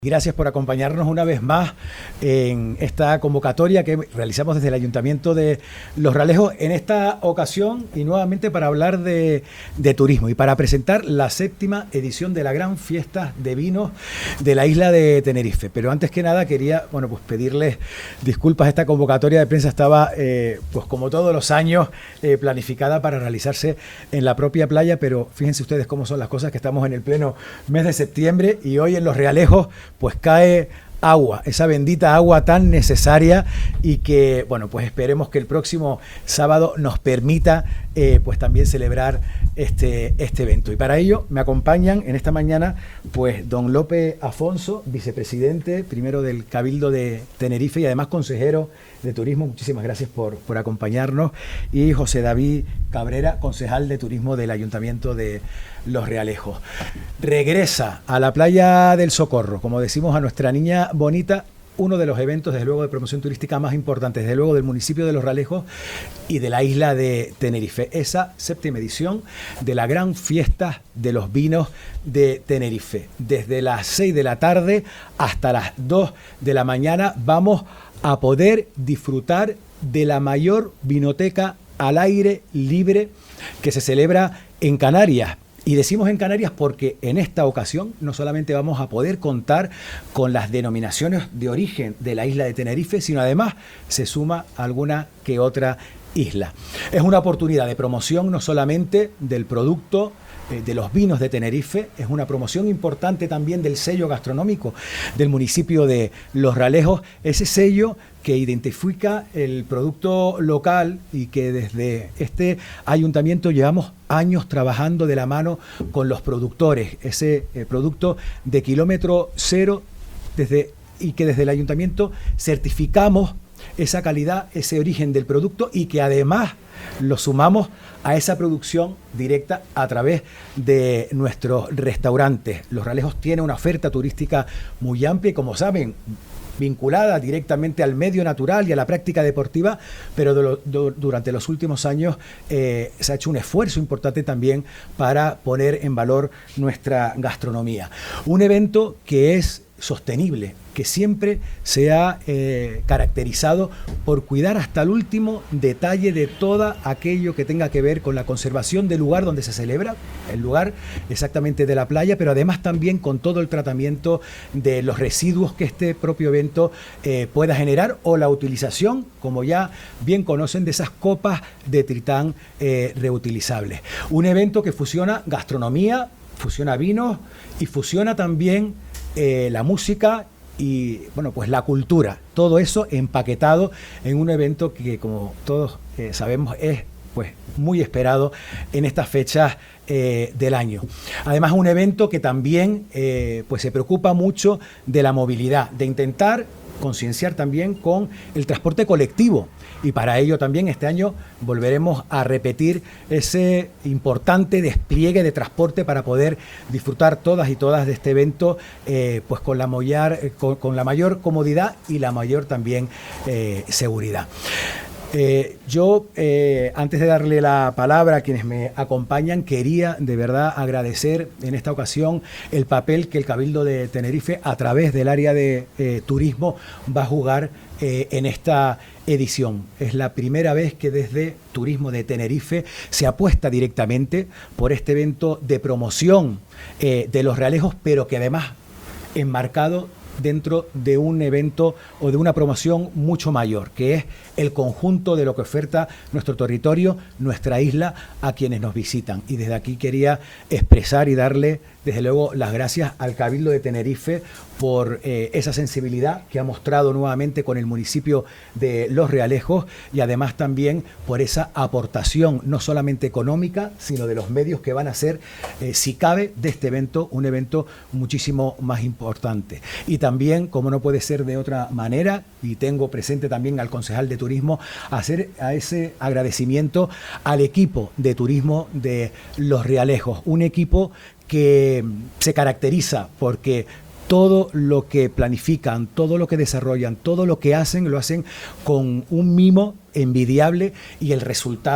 Gracias por acompañarnos una vez más en esta convocatoria que realizamos desde el Ayuntamiento de Los Realejos, en esta ocasión y nuevamente para hablar de turismo y para presentar la 7ª edición de la gran fiesta de vinos de la isla de Tenerife. Pero antes que nada quería pues pedirles disculpas. Esta convocatoria de prensa estaba pues como todos los años planificada para realizarse en la propia playa, pero fíjense ustedes cómo son las cosas, que estamos en el pleno mes de septiembre y hoy en Los Realejos pues cae agua, esa bendita agua tan necesaria, y que, bueno, pues esperemos que el próximo sábado nos permita pues también celebrar este evento. Y para ello me acompañan en esta mañana pues don Lope Afonso, vicepresidente primero del Cabildo de Tenerife y además consejero de Turismo. Muchísimas gracias por acompañarnos. Y José David Cabrera, concejal de Turismo del Ayuntamiento de Los Realejos. Regresa a la playa del Socorro, como decimos a nuestra niña bonita, uno de los eventos, desde luego, de promoción turística más importantes, desde luego, del municipio de Los Realejos y de la isla de Tenerife. Esa 7ª edición de la gran fiesta de los vinos de Tenerife. Desde las 6 de la tarde hasta las 2 de la mañana vamos a poder disfrutar de la mayor vinoteca al aire libre que se celebra en Canarias. Y decimos en Canarias porque en esta ocasión no solamente vamos a poder contar con las denominaciones de origen de la isla de Tenerife, sino además se suma alguna que otra isla. Es una oportunidad de promoción no solamente del producto de los vinos de Tenerife, es una promoción importante también del sello gastronómico del municipio de Los Realejos, ese sello que identifica el producto local y que desde este ayuntamiento llevamos años trabajando de la mano con los productores, ese producto de kilómetro cero, y que desde el ayuntamiento certificamos esa calidad, ese origen del producto, y que además lo sumamos a esa producción directa a través de nuestros restaurantes. Los Realejos tiene una oferta turística muy amplia y, como saben, vinculada directamente al medio natural y a la práctica deportiva, pero durante los últimos años se ha hecho un esfuerzo importante también para poner en valor nuestra gastronomía. Un evento que es sostenible, que siempre se ha caracterizado por cuidar hasta el último detalle de todo aquello que tenga que ver con la conservación del lugar donde se celebra, el lugar exactamente de la playa, pero además también con todo el tratamiento de los residuos que este propio evento pueda generar, o la utilización, como ya bien conocen, de esas copas de Tritán reutilizables. Un evento que fusiona gastronomía, fusiona vinos y fusiona también la música y, bueno, pues la cultura, todo eso empaquetado en un evento que, como todos sabemos, es pues muy esperado en estas fechas del año. Además, un evento que también pues se preocupa mucho de la movilidad, de intentar concienciar también con el transporte colectivo, y para ello también este año volveremos a repetir ese importante despliegue de transporte para poder disfrutar todas y todas de este evento pues con la mayor comodidad y la mayor también seguridad. Yo, antes de darle la palabra a quienes me acompañan, quería de verdad agradecer en esta ocasión el papel que el Cabildo de Tenerife, a través del área de turismo, va a jugar en esta edición. Es la primera vez que desde Turismo de Tenerife se apuesta directamente por este evento de promoción de Los Realejos, pero que además enmarcado dentro de un evento o de una promoción mucho mayor, que es el conjunto de lo que oferta nuestro territorio, nuestra isla, a quienes nos visitan. Y desde aquí quería expresar y darle, desde luego, las gracias al Cabildo de Tenerife por esa sensibilidad que ha mostrado nuevamente con el municipio de Los Realejos, y además también por esa aportación no solamente económica, sino de los medios que van a ser, si cabe, de este evento un evento muchísimo más importante. Y también, como no puede ser de otra manera, y tengo presente también al concejal de Turismo, hacer a ese agradecimiento al equipo de turismo de Los Realejos, un equipo que se caracteriza porque todo lo que planifican, todo lo que desarrollan, todo lo que hacen, lo hacen con un mimo envidiable, y el resultado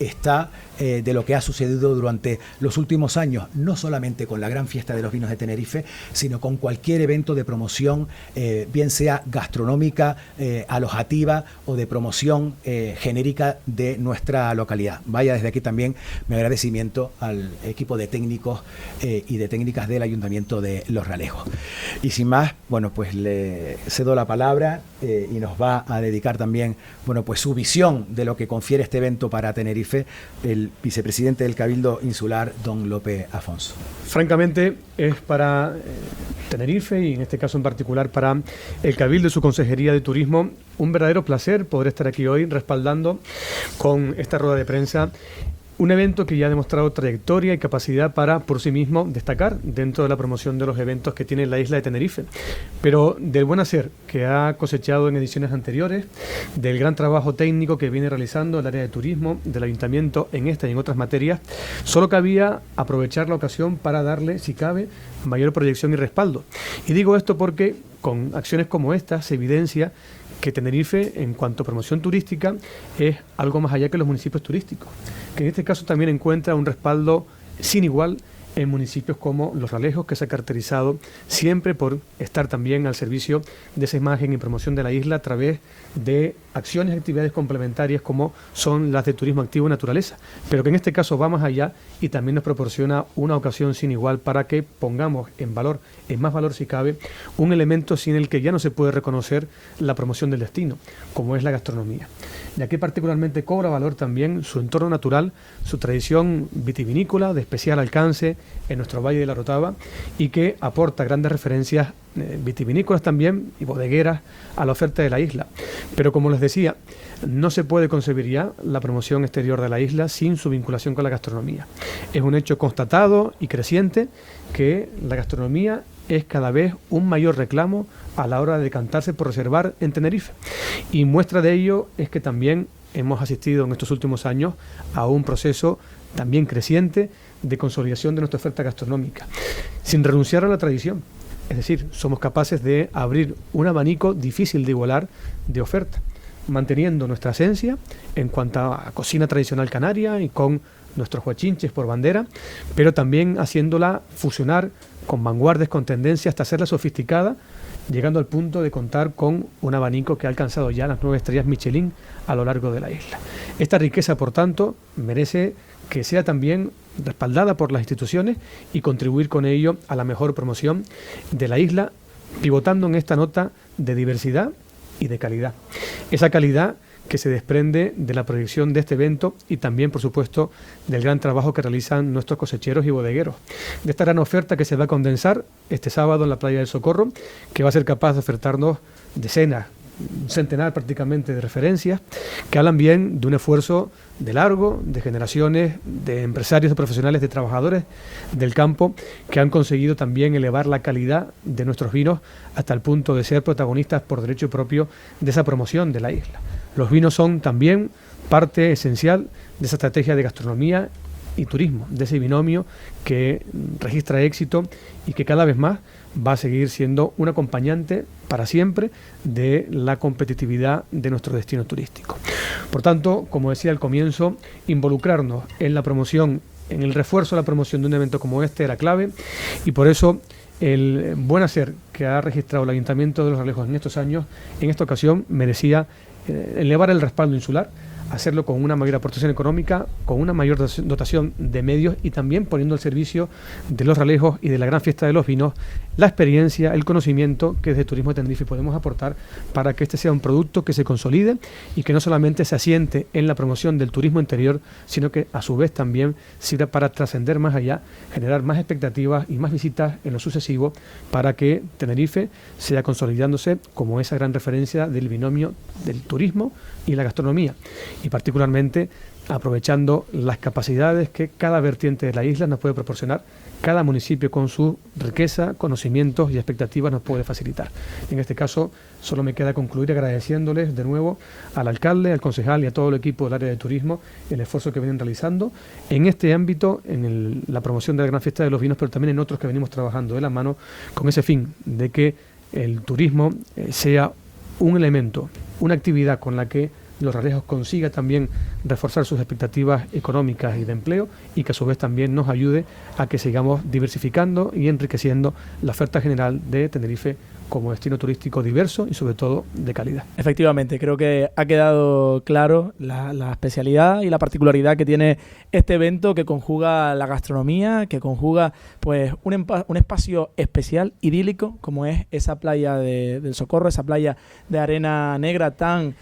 está de lo que ha sucedido durante los últimos años, no solamente con la gran fiesta de los vinos de Tenerife, sino con cualquier evento de promoción, bien sea gastronómica, alojativa o de promoción genérica de nuestra localidad. Vaya desde aquí también mi agradecimiento al equipo de técnicos y de técnicas del Ayuntamiento de Los Realejos. Y sin más, bueno, pues le cedo la palabra y nos va a dedicar también, bueno, pues su visión de lo que confiere este evento para Tenerife, el vicepresidente del Cabildo Insular, don Lope Afonso. Francamente, es para Tenerife, y en este caso en particular para el Cabildo y su Consejería de Turismo, un verdadero placer poder estar aquí hoy respaldando con esta rueda de prensa un evento que ya ha demostrado trayectoria y capacidad para, por sí mismo, destacar dentro de la promoción de los eventos que tiene la isla de Tenerife. Pero del buen hacer que ha cosechado en ediciones anteriores, del gran trabajo técnico que viene realizando el área de turismo del Ayuntamiento en esta y en otras materias, solo cabía aprovechar la ocasión para darle, si cabe, mayor proyección y respaldo. Y digo esto porque con acciones como esta se evidencia que Tenerife, en cuanto a promoción turística, es algo más allá que los municipios turísticos, que en este caso también encuentra un respaldo sin igual en municipios como Los Realejos, que se ha caracterizado siempre por estar también al servicio de esa imagen y promoción de la isla a través de acciones y actividades complementarias como son las de turismo activo y naturaleza, pero que en este caso va más allá y también nos proporciona una ocasión sin igual para que pongamos en valor, en más valor si cabe, un elemento sin el que ya no se puede reconocer la promoción del destino, como es la gastronomía. Y aquí particularmente cobra valor también su entorno natural, su tradición vitivinícola de especial alcance en nuestro Valle de la Orotava, y que aporta grandes referencias vitivinícolas también y bodegueras a la oferta de la isla. Pero como les decía, no se puede concebir ya la promoción exterior de la isla sin su vinculación con la gastronomía. Es un hecho constatado y creciente que la gastronomía es cada vez un mayor reclamo a la hora de decantarse por reservar en Tenerife. Y muestra de ello es que también hemos asistido en estos últimos años a un proceso también creciente de consolidación de nuestra oferta gastronómica, sin renunciar a la tradición. Es decir, somos capaces de abrir un abanico difícil de igualar de oferta, manteniendo nuestra esencia en cuanto a cocina tradicional canaria y con nuestros huachinches por bandera, pero también haciéndola fusionar con vanguardias, con tendencia hasta hacerla sofisticada, llegando al punto de contar con un abanico que ha alcanzado ya las 9 estrellas Michelin a lo largo de la isla. Esta riqueza, por tanto, merece que sea también respaldada por las instituciones y contribuir con ello a la mejor promoción de la isla, pivotando en esta nota de diversidad y de calidad. Esa calidad que se desprende de la proyección de este evento y también, por supuesto, del gran trabajo que realizan nuestros cosecheros y bodegueros. De esta gran oferta que se va a condensar este sábado en la Playa del Socorro, que va a ser capaz de ofertarnos decenas, un centenar prácticamente de referencias que hablan bien de un esfuerzo de largo, de generaciones, de empresarios, de profesionales, de trabajadores del campo que han conseguido también elevar la calidad de nuestros vinos hasta el punto de ser protagonistas por derecho propio de esa promoción de la isla. Los vinos son también parte esencial de esa estrategia de gastronomía y turismo, de ese binomio que registra éxito y que cada vez más va a seguir siendo un acompañante para siempre de la competitividad de nuestro destino turístico. Por tanto, como decía al comienzo, involucrarnos en la promoción, en el refuerzo de la promoción de un evento como este era clave, y por eso el buen hacer que ha registrado el Ayuntamiento de Los Realejos en estos años, en esta ocasión merecía elevar el respaldo insular, hacerlo con una mayor aportación económica, con una mayor dotación de medios y también poniendo al servicio de Los Realejos y de la gran fiesta de los vinos la experiencia, el conocimiento que desde Turismo de Tenerife podemos aportar para que este sea un producto que se consolide y que no solamente se asiente en la promoción del turismo interior, sino que a su vez también sirva para trascender más allá, generar más expectativas y más visitas en lo sucesivo para que Tenerife sea consolidándose como esa gran referencia del binomio del turismo y la gastronomía, y particularmente aprovechando las capacidades que cada vertiente de la isla nos puede proporcionar, cada municipio con su riqueza, conocimientos y expectativas nos puede facilitar. En este caso, solo me queda concluir agradeciéndoles de nuevo al alcalde, al concejal y a todo el equipo del área de turismo el esfuerzo que vienen realizando en este ámbito, en la promoción de la gran fiesta de los vinos, pero también en otros que venimos trabajando de la mano con ese fin de que el turismo sea un elemento, una actividad con la que Los Realejos consiga también reforzar sus expectativas económicas y de empleo, y que a su vez también nos ayude a que sigamos diversificando y enriqueciendo la oferta general de Tenerife como destino turístico diverso y sobre todo de calidad. Efectivamente, creo que ha quedado claro la especialidad y la particularidad que tiene este evento, que conjuga la gastronomía, que conjuga pues un espacio especial, idílico, como es esa playa del Socorro, esa playa de arena negra tan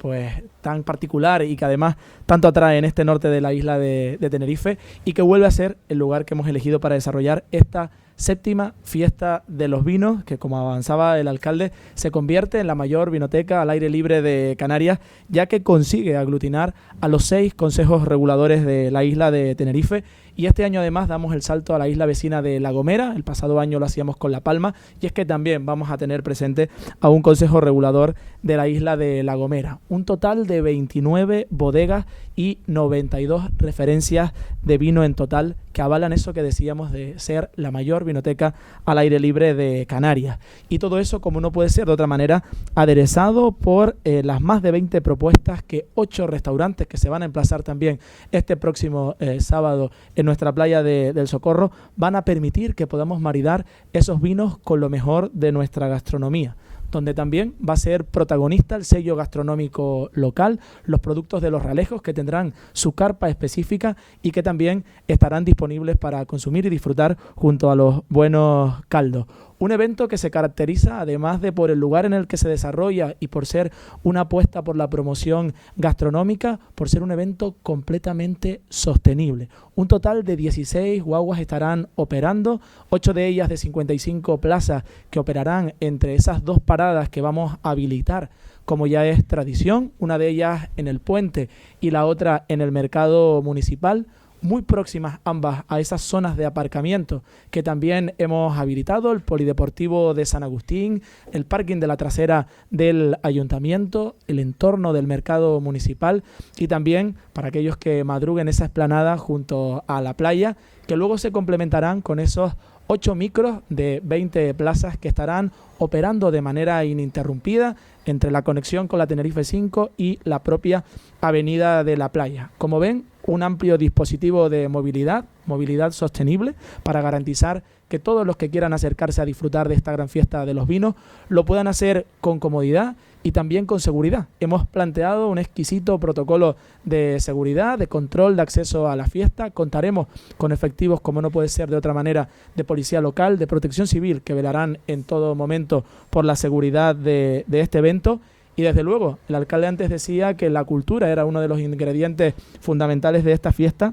particular y que además tanto atrae en este norte de la isla de Tenerife, y que vuelve a ser el lugar que hemos elegido para desarrollar esta 7ª fiesta de los vinos, que, como avanzaba el alcalde, se convierte en la mayor vinoteca al aire libre de Canarias, ya que consigue aglutinar a los 6 consejos reguladores de la isla de Tenerife. Y este año además damos el salto a la isla vecina de La Gomera. El pasado año lo hacíamos con La Palma, y es que también vamos a tener presente a un consejo regulador de la isla de La Gomera. Un total de 29 bodegas y 92 referencias de vino en total, que avalan eso que decíamos de ser la mayor vinoteca al aire libre de Canarias. Y todo eso, como no puede ser de otra manera, aderezado por las más de 20 propuestas que 8 restaurantes que se van a emplazar también este próximo sábado en nuestra playa del Socorro van a permitir que podamos maridar esos vinos con lo mejor de nuestra gastronomía, donde también va a ser protagonista el sello gastronómico local, los productos de Los Realejos, que tendrán su carpa específica y que también estarán disponibles para consumir y disfrutar junto a los buenos caldos. Un evento que se caracteriza, además de por el lugar en el que se desarrolla y por ser una apuesta por la promoción gastronómica, por ser un evento completamente sostenible. Un total de 16 guaguas estarán operando, 8 de ellas de 55 plazas, que operarán entre esas 2 paradas que vamos a habilitar, como ya es tradición, una de ellas en el puente y la otra en el mercado municipal, muy próximas ambas a esas zonas de aparcamiento que también hemos habilitado, el polideportivo de San Agustín, el parking de la trasera del ayuntamiento, el entorno del mercado municipal, y también para aquellos que madruguen esa explanada junto a la playa, que luego se complementarán con esos 8 micros de 20 plazas que estarán operando de manera ininterrumpida entre la conexión con la Tenerife 5 y la propia avenida de la playa. Como ven, un amplio dispositivo de movilidad sostenible, para garantizar que todos los que quieran acercarse a disfrutar de esta gran fiesta de los vinos lo puedan hacer con comodidad y también con seguridad. Hemos planteado un exquisito protocolo de seguridad, de control de acceso a la fiesta. Contaremos con efectivos, como no puede ser de otra manera, de policía local, de protección civil, que velarán en todo momento por la seguridad de este evento. Y desde luego, el alcalde antes decía que la cultura era uno de los ingredientes fundamentales de esta fiesta,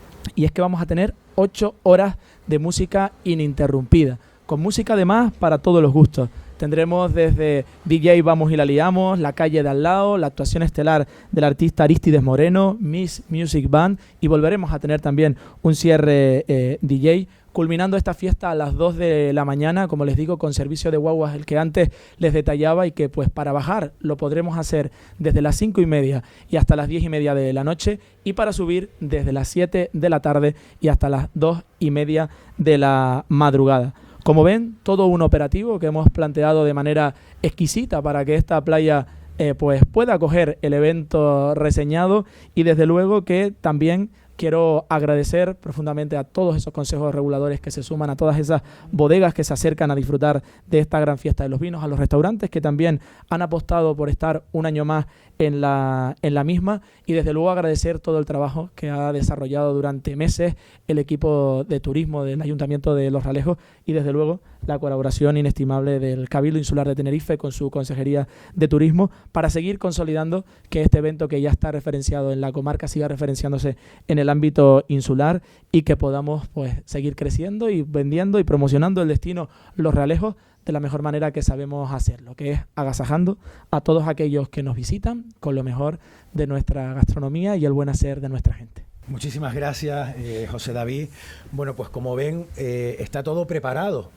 y es que vamos a tener 8 horas de música ininterrumpida, con música además para todos los gustos. Tendremos desde DJ Vamos y la Liamos, La Calle de al lado, la actuación estelar del artista Aristides Moreno, Miss Music Band, y volveremos a tener también un cierre DJ, culminando esta fiesta a las 2 de la mañana, como les digo, con servicio de guaguas, el que antes les detallaba, y que pues para bajar lo podremos hacer desde las 5:30 y hasta las 10:30 de la noche, y para subir desde las 7 de la tarde y hasta las 2:30 de la madrugada. Como ven, todo un operativo que hemos planteado de manera exquisita para que esta playa pues pueda acoger el evento reseñado, y desde luego que también quiero agradecer profundamente a todos esos consejos reguladores que se suman, a todas esas bodegas que se acercan a disfrutar de esta gran fiesta de los vinos, a los restaurantes que también han apostado por estar un año más en la misma, y desde luego agradecer todo el trabajo que ha desarrollado durante meses el equipo de turismo del Ayuntamiento de Los Realejos, y desde luego la colaboración inestimable del Cabildo Insular de Tenerife con su Consejería de Turismo, para seguir consolidando que este evento, que ya está referenciado en la comarca, siga referenciándose en el ámbito insular, y que podamos pues seguir creciendo y vendiendo y promocionando el destino Los Realejos de la mejor manera que sabemos hacerlo, que es agasajando a todos aquellos que nos visitan con lo mejor de nuestra gastronomía y el buen hacer de nuestra gente. Muchísimas gracias, José David. Bueno, pues como ven, está todo preparado,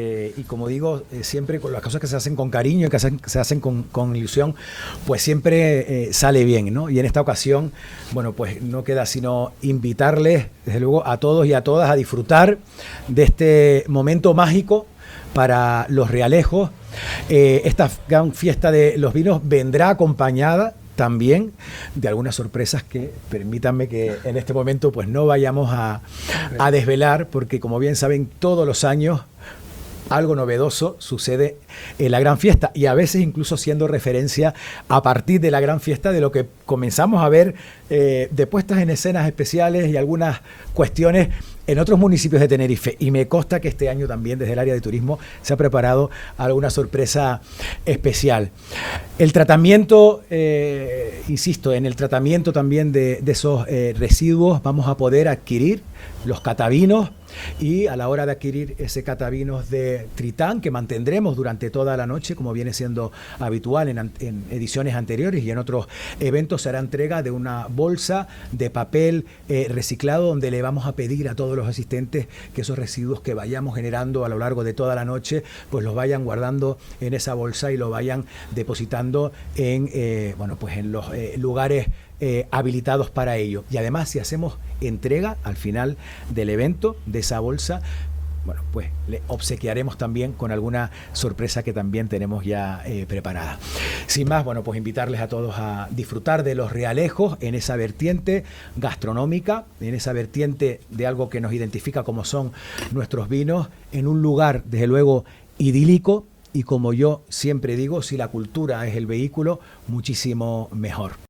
y como digo, siempre con las cosas que se hacen con cariño y que se hacen con ilusión, pues siempre sale bien, ¿no? Y en esta ocasión, bueno, pues no queda sino invitarles, desde luego, a todos y a todas a disfrutar de este momento mágico para Los Realejos. Esta gran fiesta de los vinos vendrá acompañada también de algunas sorpresas que permítanme que en este momento pues no vayamos a desvelar, porque como bien saben, todos los años algo novedoso sucede en la gran fiesta, y a veces incluso siendo referencia a partir de la gran fiesta de lo que comenzamos a ver de puestas en escenas especiales y algunas cuestiones en otros municipios de Tenerife. Y me consta que este año también desde el área de turismo se ha preparado alguna sorpresa especial. El tratamiento, insisto, en el tratamiento también de esos residuos vamos a poder adquirir los catavinos, y a la hora de adquirir ese catavinos de Tritán, que mantendremos durante toda la noche, como viene siendo habitual en ediciones anteriores y en otros eventos, será entrega de una bolsa de papel reciclado, donde le vamos a pedir a todos los asistentes que esos residuos que vayamos generando a lo largo de toda la noche, pues los vayan guardando en esa bolsa y lo vayan depositando en, pues en los lugares habilitados para ello. Y además, si hacemos entrega al final del evento de esa bolsa, bueno, pues le obsequiaremos también con alguna sorpresa que también tenemos ya preparada. Sin más, bueno, pues invitarles a todos a disfrutar de los realejos en esa vertiente gastronómica, en esa vertiente de algo que nos identifica como son nuestros vinos, en un lugar, desde luego, idílico, y como yo siempre digo, si la cultura es el vehículo, muchísimo mejor.